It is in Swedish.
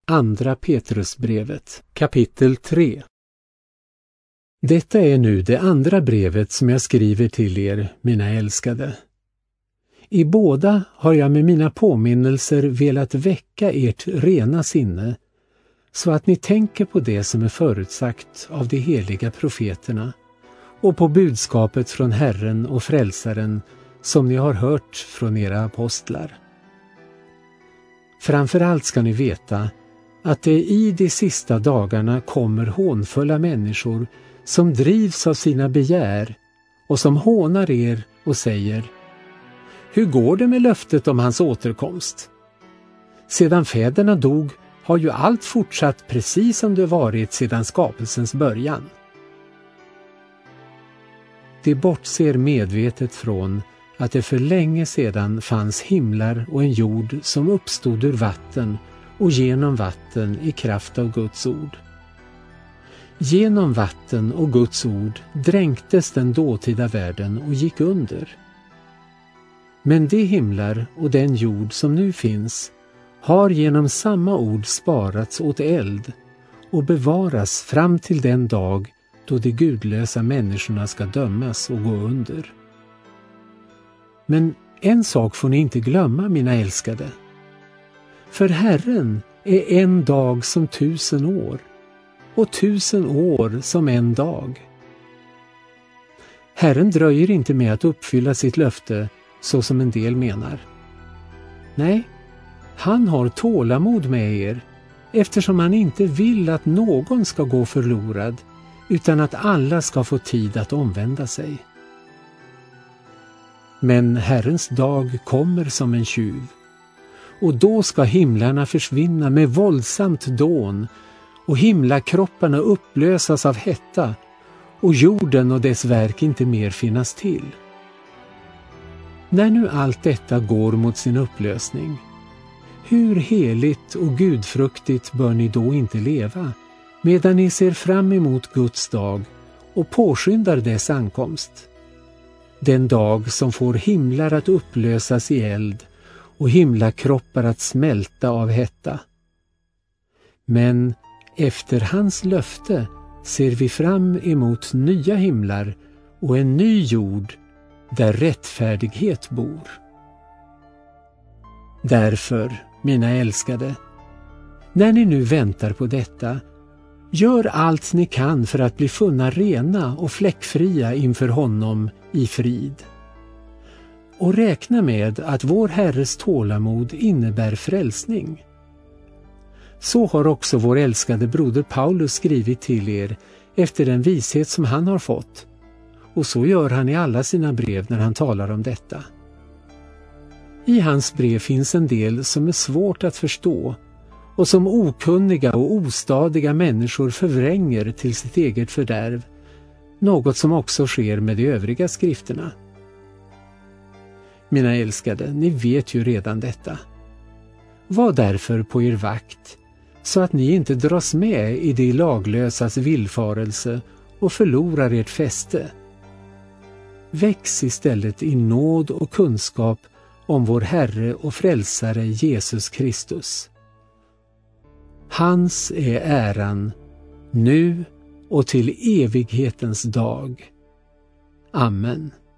Andra Petrusbrevet, kapitel 3. Detta är nu det andra brevet som jag skriver till er, mina älskade. I båda har jag med mina påminnelser velat väcka ert rena sinne, så att ni tänker på det som är förutsagt av de heliga profeterna och på budskapet från Herren och Frälsaren som ni har hört från era apostlar. Framförallt ska ni veta att det i de sista dagarna kommer hånfulla människor som drivs av sina begär och som hånar er och säger: hur går det med löftet om hans återkomst? Sedan fäderna dog har ju allt fortsatt precis som det varit sedan skapelsens början. De bortser medvetet från att det för länge sedan fanns himlar och en jord som uppstod ur vatten och genom vatten i kraft av Guds ord. Genom vatten och Guds ord dränktes den dåtida världen och gick under. Men de himlar och den jord som nu finns har genom samma ord sparats åt eld och bevaras fram till den dag då de gudlösa människorna ska dömas och gå under. Men en sak får ni inte glömma, mina älskade. För Herren är en dag som 1000 år och 1000 år som en dag. Herren dröjer inte med att uppfylla sitt löfte så som en del menar. Nej, han har tålamod med er eftersom han inte vill att någon ska gå förlorad utan att alla ska få tid att omvända sig. Men Herrens dag kommer som en tjuv, och då ska himlarna försvinna med våldsamt dån och himlakropparna upplösas av hetta och jorden och dess verk inte mer finnas till. När nu allt detta går mot sin upplösning, hur heligt och gudfruktigt bör ni då inte leva, medan ni ser fram emot Guds dag och påskyndar dess ankomst? Den dag som får himlar att upplösas i eld och himlakroppar att smälta av hetta. Men efter hans löfte ser vi fram emot nya himlar och en ny jord där rättfärdighet bor. Därför, mina älskade, när ni nu väntar på detta, gör allt ni kan för att bli funna rena och fläckfria inför honom i frid. Och räkna med att vår Herres tålamod innebär frälsning. Så har också vår älskade broder Paulus skrivit till er efter den vishet som han har fått, och så gör han i alla sina brev när han talar om detta. I hans brev finns en del som är svårt att förstå och som okunniga och ostadiga människor förvränger till sitt eget fördärv, något som också sker med de övriga skrifterna. Mina älskade, ni vet ju redan detta. Var därför på er vakt, så att ni inte dras med i de laglösas villfarelse och förlorar ert fäste. Väx istället i nåd och kunskap om vår Herre och Frälsare Jesus Kristus. Hans är äran, nu och till evighetens dag. Amen.